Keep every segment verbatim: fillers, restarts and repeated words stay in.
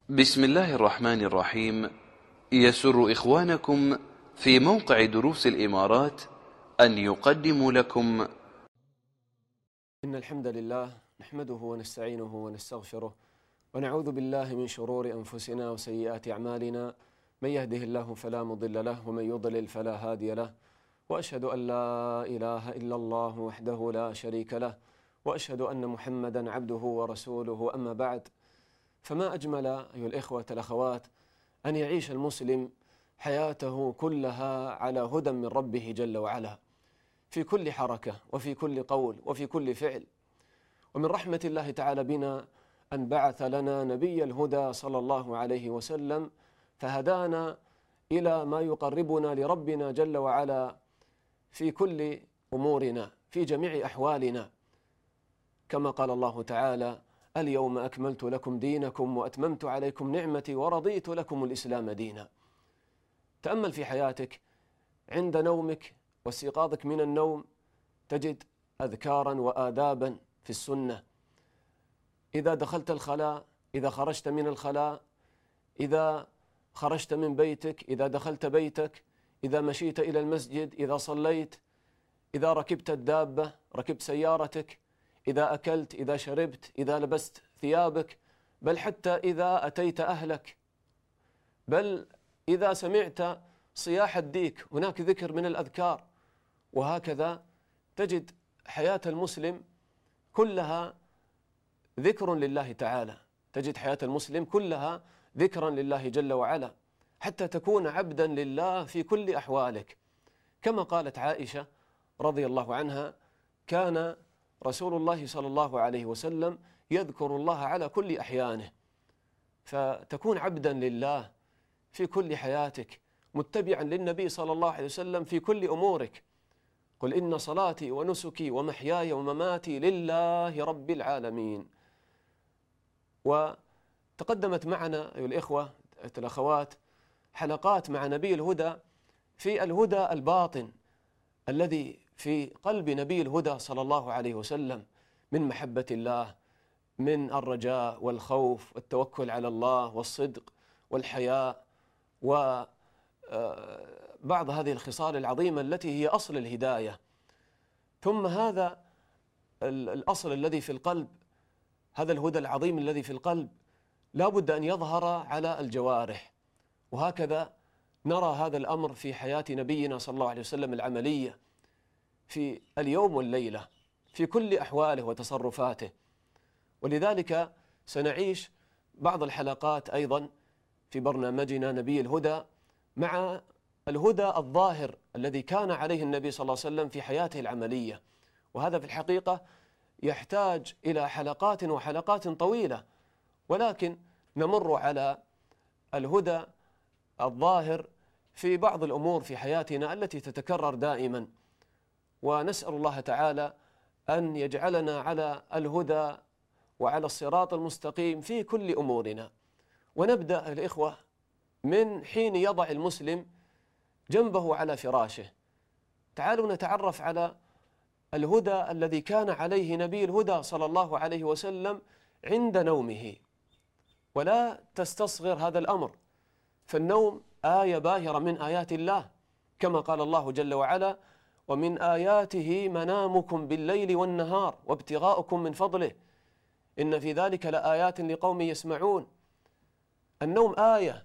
بسم الله الرحمن الرحيم. يسر إخوانكم في موقع دروس الإمارات أن يقدموا لكم إن الحمد لله نحمده ونستعينه ونستغفره ونعوذ بالله من شرور أنفسنا وسيئات أعمالنا، من يهده الله فلا مضل له ومن يضلل فلا هادي له، وأشهد أن لا إله إلا الله وحده لا شريك له، وأشهد أن محمدا عبده ورسوله. أما بعد، فما أجمل أيها الإخوة الأخوات أن يعيش المسلم حياته كلها على هدى من ربه جل وعلا، في كل حركة وفي كل قول وفي كل فعل. ومن رحمة الله تعالى بنا أن بعث لنا نبي الهدى صلى الله عليه وسلم، فهدانا إلى ما يقربنا لربنا جل وعلا في كل أمورنا، في جميع أحوالنا، كما قال الله تعالى: اليوم أكملت لكم دينكم وأتممت عليكم نعمتي ورضيت لكم الإسلام دينا. تأمل في حياتك، عند نومك واستيقاظك من النوم تجد أذكارا وآدابا في السنة. إذا دخلت الخلاء، إذا خرجت من الخلاء، إذا خرجت من بيتك، إذا دخلت بيتك، إذا مشيت إلى المسجد، إذا صليت، إذا ركبت الدابة، ركبت سيارتك، إذا أكلت، إذا شربت، إذا لبست ثيابك، بل حتى إذا أتيت أهلك، بل إذا سمعت صياح الديك هناك ذكر من الأذكار. وهكذا تجد حياة المسلم كلها ذكر لله تعالى، تجد حياة المسلم كلها ذكرا لله جل وعلا، حتى تكون عبدا لله في كل أحوالك. كما قالت عائشة رضي الله عنها: كان رسول الله صلى الله عليه وسلم يذكر الله على كل أحيانه. فتكون عبدا لله في كل حياتك، متبعا للنبي صلى الله عليه وسلم في كل أمورك. قل إن صلاتي ونسكي ومحياي ومماتي لله رب العالمين. وتقدمت معنا أيها الإخوة الأخوات حلقات مع نبي الهدى في الهدى الباطن الذي في قلب نبي الهدى صلى الله عليه وسلم، من محبة الله، من الرجاء والخوف والتوكل على الله والصدق والحياء وبعض هذه الخصال العظيمة التي هي أصل الهداية. ثم هذا الأصل الذي في القلب، هذا الهدى العظيم الذي في القلب، لا بد أن يظهر على الجوارح. وهكذا نرى هذا الأمر في حياة نبينا صلى الله عليه وسلم العملية في اليوم والليلة، في كل أحواله وتصرفاته. ولذلك سنعيش بعض الحلقات أيضا في برنامجنا نبي الهدى مع الهدى الظاهر الذي كان عليه النبي صلى الله عليه وسلم في حياته العملية. وهذا في الحقيقة يحتاج إلى حلقات وحلقات طويلة، ولكن نمر على الهدى الظاهر في بعض الأمور في حياتنا التي تتكرر دائما، ونسأل الله تعالى أن يجعلنا على الهدى وعلى الصراط المستقيم في كل أمورنا. ونبدأ الإخوة من حين يضع المسلم جنبه على فراشه. تعالوا نتعرف على الهدى الذي كان عليه نبي الهدى صلى الله عليه وسلم عند نومه. ولا تستصغر هذا الأمر، فالنوم آية باهرة من آيات الله، كما قال الله جل وعلا: ومن آياته منامكم بالليل والنهار وابتغاؤكم من فضله إن في ذلك لآيات لقوم يسمعون. النوم آية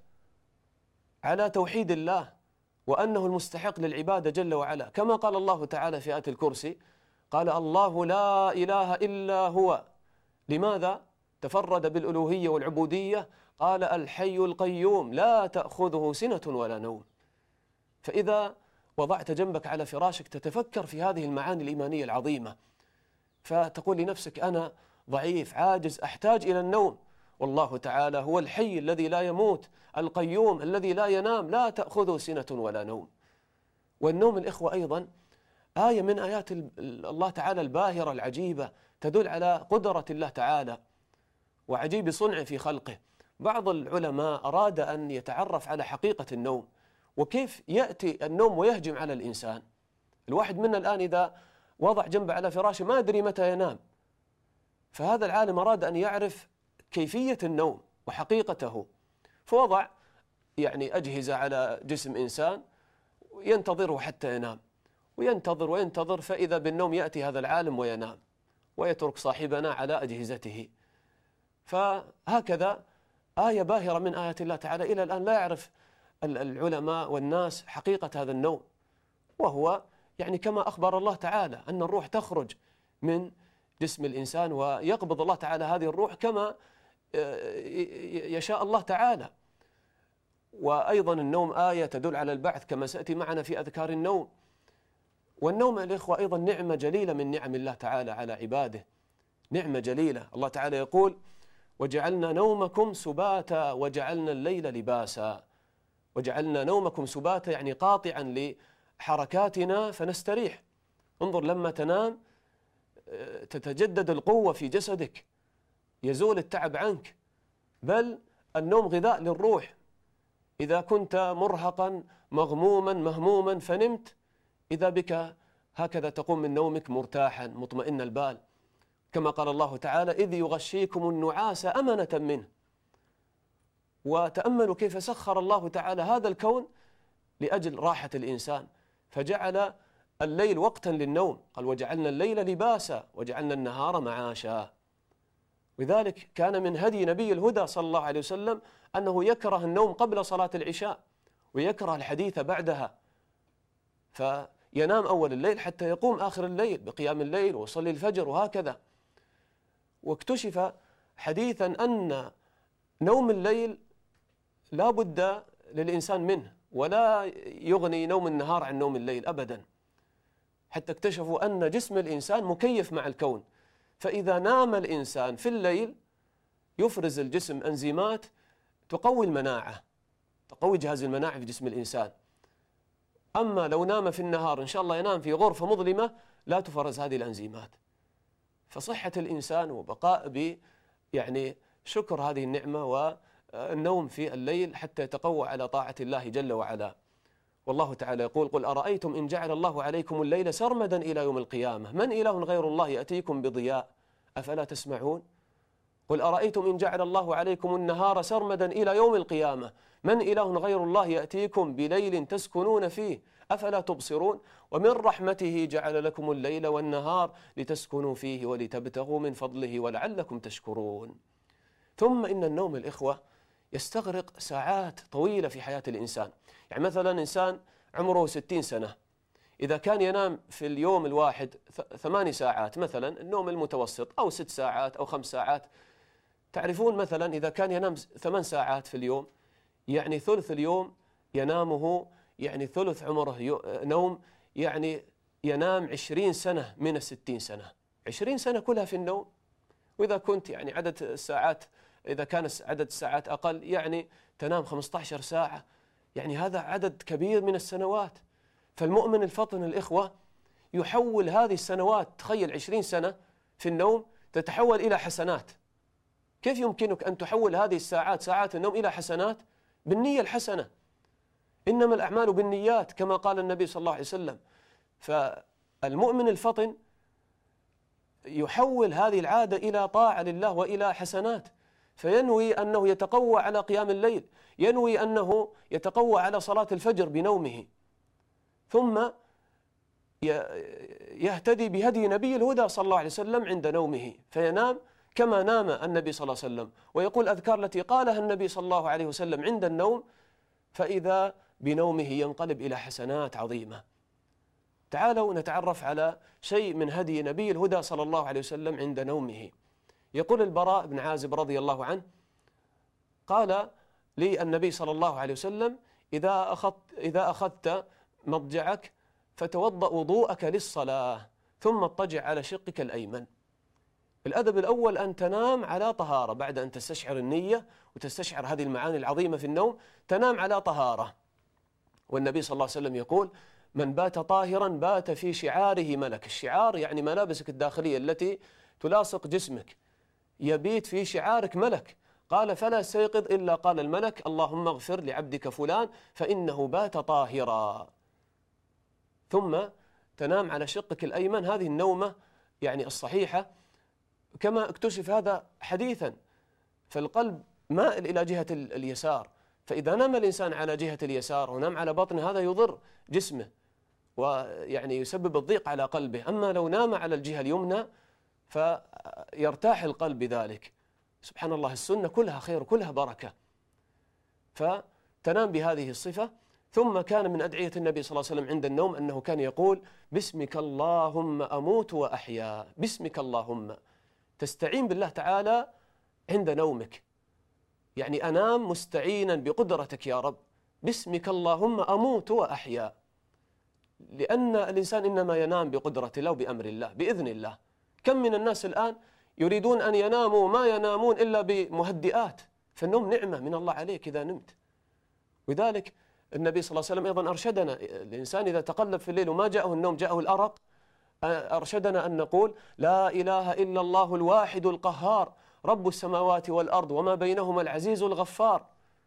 على توحيد الله وأنه المستحق للعبادة جل وعلا، كما قال الله تعالى في آية الكرسي: قال الله لا إله إلا هو. لماذا تفرد بالألوهية والعبودية؟ قال الحي القيوم لا تأخذه سنة ولا نوم. فإذا وضعت جنبك على فراشك تتفكر في هذه المعاني الإيمانية العظيمة، فتقول لنفسك: أنا ضعيف عاجز أحتاج إلى النوم، والله تعالى هو الحي الذي لا يموت، القيوم الذي لا ينام، لا تأخذه سنة ولا نوم. والنوم الإخوة أيضا آية من آيات الله تعالى الباهرة العجيبة، تدل على قدرة الله تعالى وعجيب صنعه في خلقه. بعض العلماء أراد أن يتعرف على حقيقة النوم، وكيف يأتي النوم ويهجم على الإنسان. الواحد منا الآن إذا وضع جنبه على فراشه ما أدري متى ينام، فهذا العالم أراد أن يعرف كيفية النوم، وحقيقته، فوضع يعني أجهزة على جسم إنسان ينتظره حتى ينام، وينتظر وينتظر، فإذا بالنوم يأتي هذا العالم وينام ويترك صاحبنا على أجهزته. فهكذا آية باهرة من آيات الله تعالى. إلى الآن لا يعرف العلماء والناس حقيقة هذا النوم، وهو يعني كما أخبر الله تعالى أن الروح تخرج من جسم الإنسان ويقبض الله تعالى هذه الروح كما يشاء الله تعالى. وأيضا النوم آية تدل على البعث كما سأتي معنا في أذكار النوم. والنوم الإخوة أيضا نعمة جليلة من نعم الله تعالى على عباده، نعمة جليلة. الله تعالى يقول: وجعلنا نومكم سباتا وجعلنا الليل لباسا. وجعلنا نومكم سباتا يعني قاطعا لحركاتنا فنستريح. انظر لما تنام تتجدد القوة في جسدك، يزول التعب عنك، بل النوم غذاء للروح. إذا كنت مرهقا مغموما مهموما فنمت، إذا بك هكذا تقوم من نومك مرتاحا مطمئن البال، كما قال الله تعالى: إذ يغشيكم النعاس أمنة منه. وتأملوا كيف سخر الله تعالى هذا الكون لأجل راحة الإنسان، فجعل الليل وقتا للنوم، قال: وجعلنا الليل لباسا وجعلنا النهار معاشا. لذلك كان من هدي نبي الهدى صلى الله عليه وسلم أنه يكره النوم قبل صلاة العشاء ويكره الحديث بعدها، فينام أول الليل حتى يقوم آخر الليل بقيام الليل ويصلي الفجر وهكذا. واكتشف حديثا أن نوم الليل لا بد للإنسان منه، ولا يغني نوم النهار عن نوم الليل أبدا، حتى اكتشفوا أن جسم الإنسان مكيف مع الكون، فإذا نام الإنسان في الليل يفرز الجسم أنزيمات تقوي المناعة، تقوي جهاز المناعة في جسم الإنسان. أما لو نام في النهار إن شاء الله ينام في غرفة مظلمة لا تفرز هذه الأنزيمات. فصحة الإنسان وبقاء ب يعني شكر هذه النعمة والنوم في الليل حتى يتقوى على طاعة الله جل وعلا. والله تعالى يقول: قل أرأيتم إن جعل الله عليكم الليل سرمدا إلى يوم القيامة من إله غير الله يأتيكم بضياء أفلا تسمعون. قل أرأيتم إن جعل الله عليكم النهار سرمدا إلى يوم القيامة من إله غير الله يأتيكم بليل تسكنون فيه أفلا تبصرون. ومن رحمته جعل لكم الليل والنهار لتسكنوا فيه ولتبتغوا من فضله ولعلكم تشكرون. ثم إن النوم الإخوة يستغرق ساعات طويلة في حياة الإنسان. يعني مثلا إنسان عمره ستين سنة، إذا كان ينام في اليوم الواحد ثماني ساعات مثلا النوم المتوسط، أو ست ساعات أو خمس ساعات، تعرفون مثلا إذا كان ينام ثمان ساعات في اليوم يعني ثلث اليوم ينامه، يعني ثلث عمره نوم، يعني ينام عشرين سنة من الستين سنة، عشرين سنة كلها في النوم. وإذا كنت يعني عدد الساعات إذا كان عدد الساعات أقل يعني تنام خمسة عشر ساعة، يعني هذا عدد كبير من السنوات. فالمؤمن الفطن الإخوة يحول هذه السنوات، تخيل عشرين سنة في النوم تتحول إلى حسنات. كيف يمكنك أن تحول هذه الساعات ساعات النوم إلى حسنات؟ بالنية الحسنة، إنما الأعمال بالنيات كما قال النبي صلى الله عليه وسلم. فالمؤمن الفطن يحول هذه العادة إلى طاعة لله وإلى حسنات، فينوي أنه يتقوى على قيام الليل، ينوي أنه يتقوى على صلاة الفجر بنومه، ثم يهتدي بهدي نبي الهدى صلى الله عليه وسلم عند نومه، فينام كما نام النبي صلى الله عليه وسلم، ويقول أذكار التي قالها النبي صلى الله عليه وسلم عند النوم، فإذا بنومه ينقلب إلى حسنات عظيمة. تعالوا نتعرف على شيء من هدي نبي الهدى صلى الله عليه وسلم عند نومه. يقول البراء بن عازب رضي الله عنه: قال لي النبي صلى الله عليه وسلم: إذا أخذت, إذا أخذت مضجعك فتوضأ وضوءك للصلاة ثم اضطجع على شقك الأيمن. الأدب الأول أن تنام على طهارة، بعد أن تستشعر النية وتستشعر هذه المعاني العظيمة في النوم تنام على طهارة. والنبي صلى الله عليه وسلم يقول: من بات طاهرا بات في شعاره ملك. الشعار يعني ملابسك الداخلية التي تلاصق جسمك، يبيت في شعارك ملك. قال: فلا يستيقظ إلا قال الملك: اللهم اغفر لعبدك فلان فإنه بات طاهرا. ثم تنام على شقك الأيمن، هذه النومة يعني الصحيحة، كما اكتشف هذا حديثا. فالقلب مائل إلى جهة اليسار، فإذا نام الإنسان على جهة اليسار ونام على بطنه هذا يضر جسمه ويعني يسبب الضيق على قلبه. أما لو نام على الجهة اليمنى فيرتاح القلب بذلك. سبحان الله، السنة كلها خير كلها بركة. فتنام بهذه الصفة. ثم كان من أدعية النبي صلى الله عليه وسلم عند النوم أنه كان يقول باسمك اللهم أموت وأحيا. باسمك اللهم، تستعين بالله تعالى عند نومك، يعني أنام مستعينا بقدرتك يا رب. باسمك اللهم أموت وأحيا، لأن الإنسان إنما ينام بقدرة الله وبأمر الله بإذن الله. كم من الناس الآن يريدون أن يناموا ما ينامون إلا بمهدئات، فالنوم نعمة من الله عليك إذا نمت. ولذلك النبي صلى الله عليه وسلم أيضا أرشدنا، الإنسان إذا تقلب في الليل وما جاءه النوم جاءه الأرق، أرشدنا أن نقول لا إله إلا الله الواحد القهار رب السماوات والأرض وما بينهما العزيز الغفار.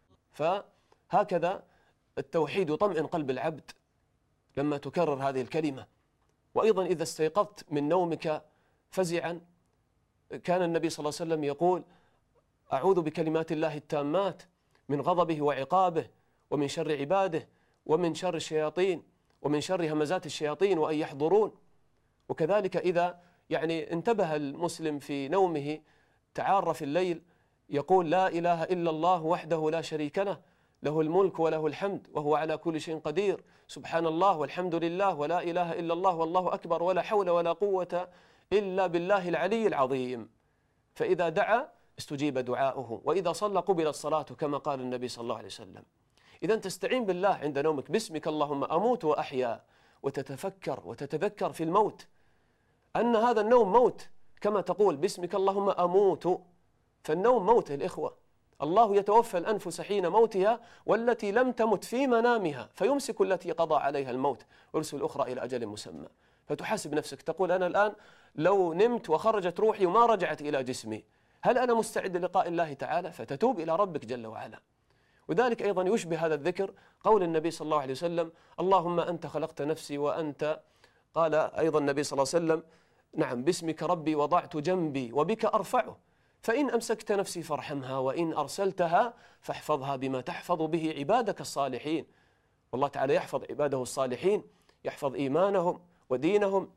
فهكذا التوحيد يطمئن قلب العبد لما تكرر هذه الكلمة. وأيضا إذا استيقظت من نومك فزعا، كان النبي صلى الله عليه وسلم يقول أعوذ بكلمات الله التامات من غضبه وعقابه ومن شر عباده ومن شر الشياطين ومن شر همزات الشياطين وأن يحضرون. وكذلك إذا يعني انتبه المسلم في نومه تعار في الليل يقول لا إله إلا الله وحده لا شريك له له الملك وله الحمد وهو على كل شيء قدير سبحان الله والحمد لله ولا إله إلا الله والله أكبر ولا حول ولا قوة إلا بالله العلي العظيم. فإذا دعا استجيب دعاؤه، وإذا صلى قبلت صلاته كما قال النبي صلى الله عليه وسلم. إذن تستعين بالله عند نومك باسمك اللهم أموت وأحيا، وتتفكر وتتذكر في الموت أن هذا النوم موت، كما تقول باسمك اللهم أموت، فالنوم موت الإخوة. الله يتوفى الأنفس حين موتها والتي لم تمت في منامها فيمسك التي قضى عليها الموت ويرسل الأخرى إلى أجل مسمى. فتحاسب نفسك تقول أنا الآن لو نمت وخرجت روحي وما رجعت إلى جسمي هل أنا مستعد للقاء الله تعالى؟ فتتوب إلى ربك جل وعلا. وذلك أيضا يشبه هذا الذكر قول النبي صلى الله عليه وسلم اللهم أنت خلقت نفسي وأنت، قال أيضا النبي صلى الله عليه وسلم نعم باسمك ربي وضعت جنبي وبك أرفعه فإن أمسكت نفسي فارحمها وإن أرسلتها فاحفظها بما تحفظ به عبادك الصالحين. والله تعالى يحفظ عباده الصالحين، يحفظ إيمانهم ودينهم.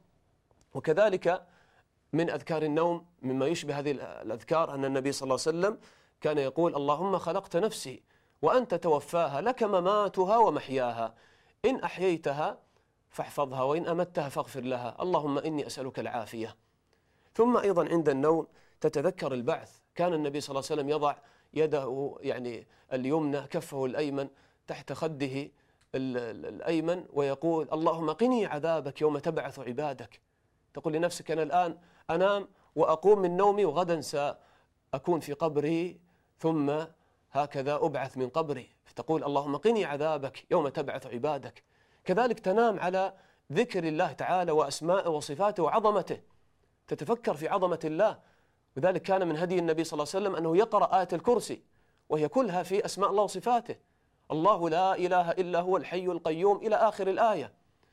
وكذلك من أذكار النوم مما يشبه هذه الأذكار أن النبي صلى الله عليه وسلم كان يقول اللهم خلقت نفسي وأنت توفاها لك مماتها ومحياها إن أحييتها فاحفظها وإن أمتها فاغفر لها اللهم إني أسألك العافية. ثم أيضا عند النوم تتذكر البعث. كان النبي صلى الله عليه وسلم يضع يده يعني اليمنى كفه الأيمن تحت خده الأيمن ويقول اللهم قني عذابك يوم تبعث عبادك. تقول لنفسك أنا الآن أنام وأقوم من نومي وغدا سأكون في قبري ثم هكذا أبعث من قبري، فتقول اللهم قني عذابك يوم تبعث عبادك. كذلك تنام على ذكر الله تعالى وأسماءه وصفاته وعظمته، تتفكر في عظمة الله. وذلك كان من هدي النبي صلى الله عليه وسلم أنه يقرأ آية الكرسي وهي كلها في أسماء الله وصفاته، الله لا إله إلا هو الحي القيوم إلى آخر الآية.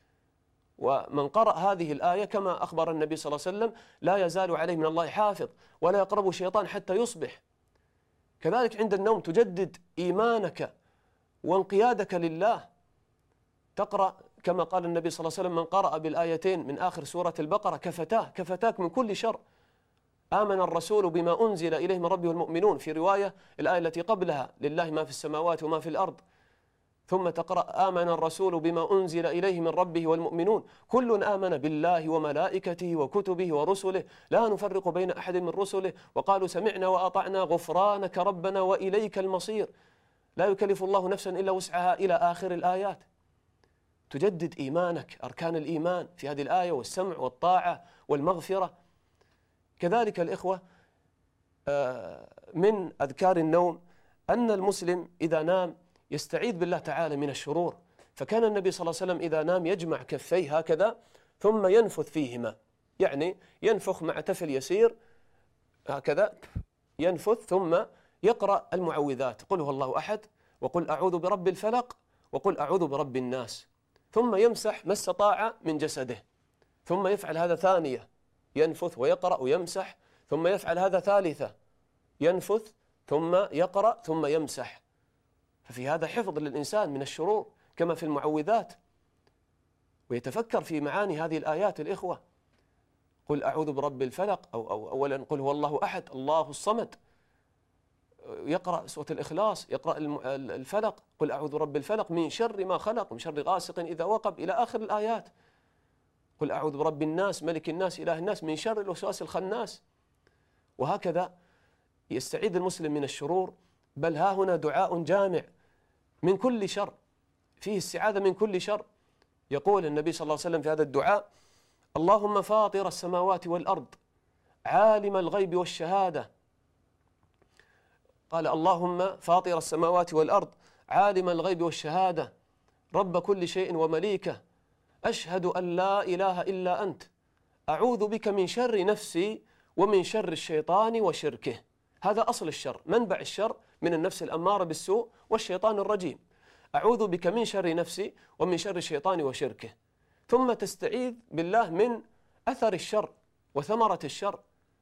ومن قرأ هذه الآية كما أخبر النبي صلى الله عليه وسلم لا يزال عليه من الله حافظ ولا يقرب شيطان حتى يصبح. كذلك عند النوم تجدد إيمانك وانقيادك لله، تقرأ كما قال النبي صلى الله عليه وسلم من قرأ بالآيتين من آخر سورة البقرة كفتاه كفتاك من كل شر. آمن الرسول بما أنزل إليه من ربه والمؤمنون، في رواية الآية التي قبلها لله ما في السماوات وما في الأرض، ثم تقرأ آمن الرسول بما أنزل إليه من ربه والمؤمنون كل آمن بالله وملائكته وكتبه ورسله لا نفرق بين أحد من رسله وقالوا سمعنا وأطعنا غفرانك ربنا وإليك المصير لا يكلف الله نفسا إلا وسعها إلى آخر الآيات. تجدد إيمانك، أركان الإيمان في هذه الآية والسمع والطاعة والمغفرة. كذلك الإخوة من أذكار النوم أن المسلم إذا نام يستعيذ بالله تعالى من الشرور. فكان النبي صلى الله عليه وسلم إذا نام يجمع كفيه هكذا ثم ينفث فيهما، يعني ينفخ مع تفل يسير هكذا ينفث ثم يقرأ المعوذات قل هو الله أحد وقل أعوذ برب الفلق وقل أعوذ برب الناس، ثم يمسح ما استطاع من جسده، ثم يفعل هذا ثانية ينفث ويقرأ ويمسح، ثم يفعل هذا ثالثة ينفث ثم يقرأ ثم يمسح، ففي هذا حفظ للإنسان من الشرور كما في المعوذات، ويتفكر في معاني هذه الآيات. الإخوة، قل أعوذ برب الفلق، أو, أو أولا قل هو الله أحد الله الصمد، يقرأ سورة الإخلاص، يقرأ الفلق، قل أعوذ برب الفلق من شر ما خلق، من شر غاسق إذا وقب، إلى آخر الآيات. قل أعوذ برب الناس ملك الناس إله الناس من شر الوسواس الخناس. وهكذا يستعيذ المسلم من الشرور. بل ها هنا دعاء جامع من كل شر، فيه استعاذة من كل شر. يقول النبي صلى الله عليه وسلم في هذا الدعاء: اللهم فاطر السماوات والأرض عالم الغيب والشهادة. قال: اللهم فاطر السماوات والأرض عالم الغيب والشهادة رب كل شيء ومليكه، أشهد أن لا إله إلا أنت، أعوذ بك من شر نفسي ومن شر الشيطان وشركه. هذا أصل الشر، منبع الشر من النفس الأمارة بالسوء والشيطان الرجيم. أعوذ بك من شر نفسي ومن شر الشيطان وشركه. ثم تستعيذ بالله من أثر الشر وثمرة الشر.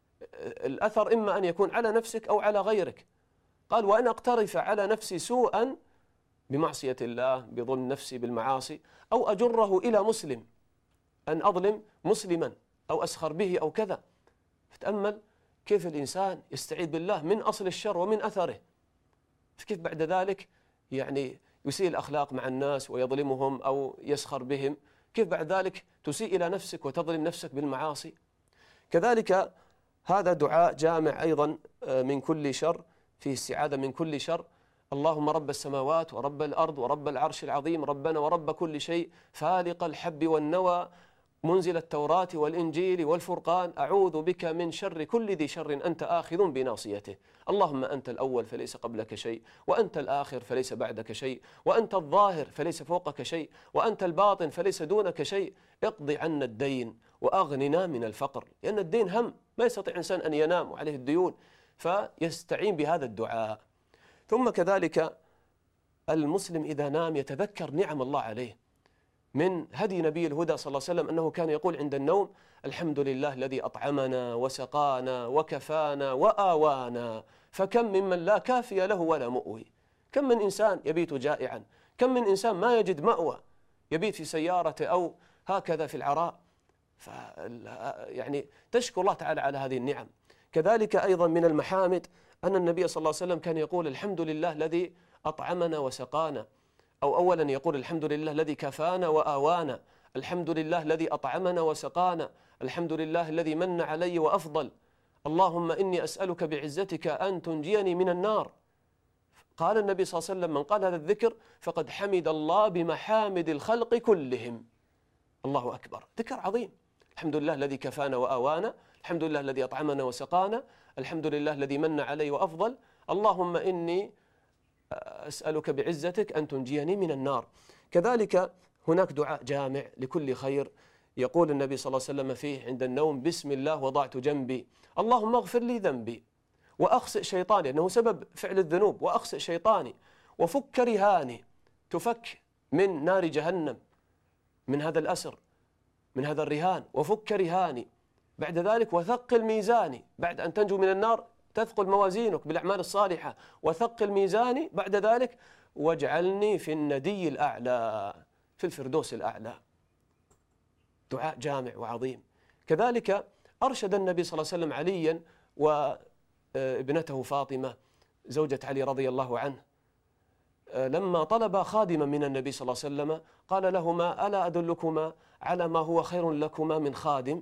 الأثر إما أن يكون على نفسك أو على غيرك. قال: وأن أقترف على نفسي سوءا بمعصية الله، بظلم نفسي بالمعاصي، أو أجره إلى مسلم، أن أظلم مسلما أو أسخر به أو كذا. فتأمل كيف الإنسان يستعيذ بالله من أصل الشر ومن أثره، فكيف بعد ذلك يعني يسيء الأخلاق مع الناس ويظلمهم أو يسخر بهم، كيف بعد ذلك تسيء إلى نفسك وتظلم نفسك بالمعاصي. كذلك هذا دعاء جامع أيضا من كل شر، فيه استعاذة من كل شر. اللهم رب السماوات ورب الأرض ورب العرش العظيم، ربنا ورب كل شيء، فالق الحب والنوى، منزل التوراة والإنجيل والفرقان، أعوذ بك من شر كل ذي شر أنت آخذ بناصيته. اللهم أنت الأول فليس قبلك شيء، وأنت الآخر فليس بعدك شيء، وأنت الظاهر فليس فوقك شيء، وأنت الباطن فليس دونك شيء. اقض عنا الدين وأغننا من الفقر، لأن الدين هم، ما يستطيع إنسان أن ينام وعليه الديون، فيستعين بهذا الدعاء. ثم كذلك المسلم إذا نام يتذكر نعم الله عليه. من هدي نبي الهدى صلى الله عليه وسلم أنه كان يقول عند النوم: الحمد لله الذي أطعمنا وسقانا وكفانا وآوانا، فكم ممن لا كافي له ولا مؤوي. كم من إنسان يبيت جائعا، كم من إنسان ما يجد مأوى، يبيت في سيارته أو هكذا في العراء. ف يعني تشكر الله تعالى على هذه النعم. كذلك أيضا من المحامد أن النبي صلى الله عليه وسلم كان يقول: الحمد لله الذي أطعمنا وسقانا، أو أولا يقول: الحمد لله الذي كفانا وآوانا، الحمد لله الذي أطعمنا وسقانا، الحمد لله الذي من علي وأفضل، اللهم إني أسألك بعزتك أن تنجيني من النار. قال النبي صلى الله عليه وسلم: من قال هذا الذكر فقد حمد الله بمحامد الخلق كلهم. الله أكبر، ذكر عظيم. الحمد لله الذي كفانا وآوانا، الحمد لله الذي أطعمنا وسقانا، الحمد لله الذي من علي وأفضل، اللهم إني أسألك بعزتك أن تنجيني من النار. كذلك هناك دعاء جامع لكل خير، يقول النبي صلى الله عليه وسلم فيه عند النوم: بسم الله وضعت جنبي، اللهم اغفر لي ذنبي وأخسئ شيطاني، أنه سبب فعل الذنوب، وأخسئ شيطاني وفك رهاني، تفك من نار جهنم، من هذا الأسر، من هذا الرهان، وفك رهاني. بعد ذلك وثقل ميزاني، بعد أن تنجو من النار تثقل موازينك بالأعمال الصالحة، وثقل ميزاني بعد ذلك، واجعلني في الندي الأعلى، في الفردوس الأعلى. دعاء جامع وعظيم. كذلك أرشد النبي صلى الله عليه وسلم عليا وابنته فاطمة زوجة علي رضي الله عنه، لما طلب خادما من النبي صلى الله عليه وسلم قال لهما: ألا أدلكما على ما هو خير لكما من خادم؟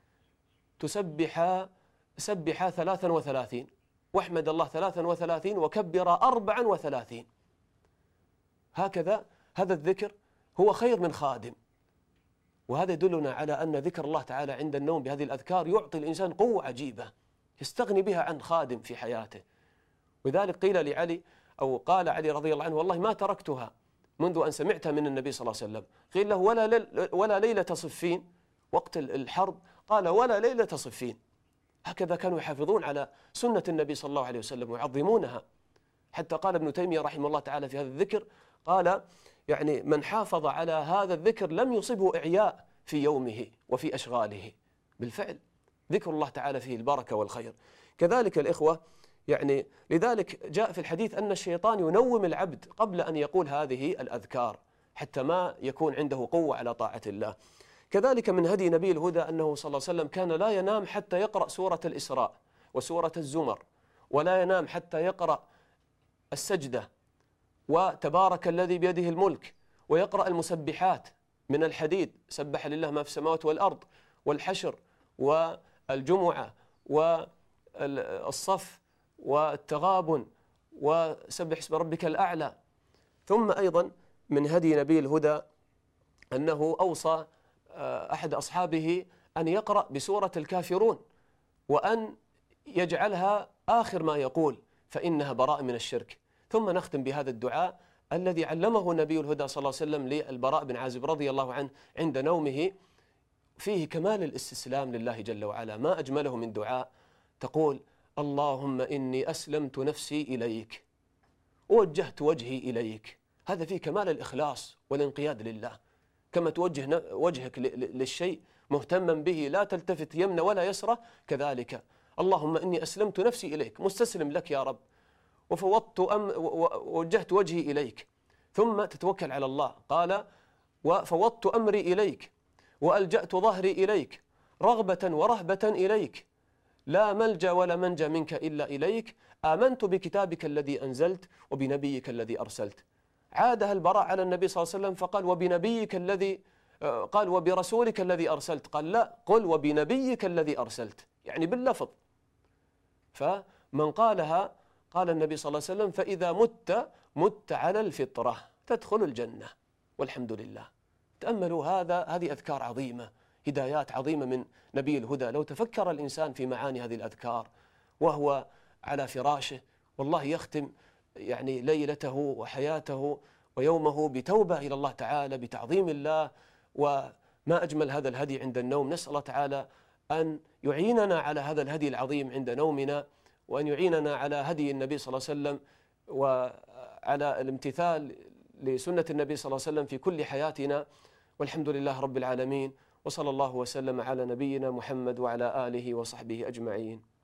تسبحا سبحا ثلاثا وثلاثين، واحمد الله ثلاثا وثلاثين، وكبر أربعا وثلاثين. هكذا هذا الذكر هو خير من خادم. وهذا يدلنا على أن ذكر الله تعالى عند النوم بهذه الأذكار يعطي الإنسان قوة عجيبة يستغني بها عن خادم في حياته. وذلك قيل لعلي، أو قال علي رضي الله عنه: والله ما تركتها منذ أن سمعتها من النبي صلى الله عليه وسلم. قيل له: ولا, ليل ولا ليلة صفين، وقت الحرب، قال: ولا ليلة صفين. هكذا كانوا يحافظون على سنة النبي صلى الله عليه وسلم ويعظمونها. حتى قال ابن تيمية رحمه الله تعالى في هذا الذكر، قال: يعني من حافظ على هذا الذكر لم يصبه إعياء في يومه وفي أشغاله. بالفعل ذكر الله تعالى فيه البركة والخير. كذلك الإخوة يعني لذلك جاء في الحديث أن الشيطان ينوم العبد قبل أن يقول هذه الأذكار حتى ما يكون عنده قوة على طاعة الله. كذلك من هدي نبي الهدى أنه صلى الله عليه وسلم كان لا ينام حتى يقرأ سورة الإسراء وسورة الزمر، ولا ينام حتى يقرأ السجدة وتبارك الذي بيده الملك، ويقرأ المسبحات من الحديد، سبح لله ما في السماوات والأرض، والحشر والجمعة والصف والتغابن وسبح اسم ربك الأعلى. ثم أيضا من هدي نبي الهدى أنه أوصى أحد أصحابه أن يقرأ بسورة الكافرون وأن يجعلها آخر ما يقول فإنها براء من الشرك. ثم نختم بهذا الدعاء الذي علمه نبي الهدى صلى الله عليه وسلم للبراء بن عازب رضي الله عنه عند نومه، فيه كمال الاستسلام لله جل وعلا، ما أجمله من دعاء. تقول: اللهم إني أسلمت نفسي إليك ووجهت وجهي إليك. هذا فيه كمال الإخلاص والانقياد لله، كما توجه وجهك للشيء مهتما به لا تلتفت يمنى ولا يسرى، كذلك اللهم إني أسلمت نفسي إليك، مستسلم لك يا رب، وفوضت أم ووجهت وجهي إليك. ثم تتوكل على الله. قال: وفوضت أمري إليك وألجأت ظهري إليك رغبة ورهبة إليك، لا ملجأ ولا منجى منك إلا إليك، آمنت بكتابك الذي أنزلت وبنبيك الذي أرسلت. عادها البراء على النبي صلى الله عليه وسلم فقال: وبنبيك الذي، قال: وبرسولك الذي أرسلت، قال: لا، قل وبنبيك الذي أرسلت، يعني باللفظ. فمن قالها قال النبي صلى الله عليه وسلم: فإذا مت مت على الفطرة، تدخل الجنة والحمد لله. تأملوا هذا، هذه أذكار عظيمة، هدايات عظيمة من نبي الهدى. لو تفكر الإنسان في معاني هذه الأذكار وهو على فراشه، والله يختم يعني ليلته وحياته ويومه بتوبة إلى الله تعالى، بتعظيم الله. وما أجمل هذا الهدي عند النوم. نسأل الله تعالى أن يعيننا على هذا الهدي العظيم عند نومنا، وأن يعيننا على هدي النبي صلى الله عليه وسلم وعلى الامتثال لسنة النبي صلى الله عليه وسلم في كل حياتنا. والحمد لله رب العالمين، وصلى الله وسلم على نبينا محمد وعلى آله وصحبه أجمعين.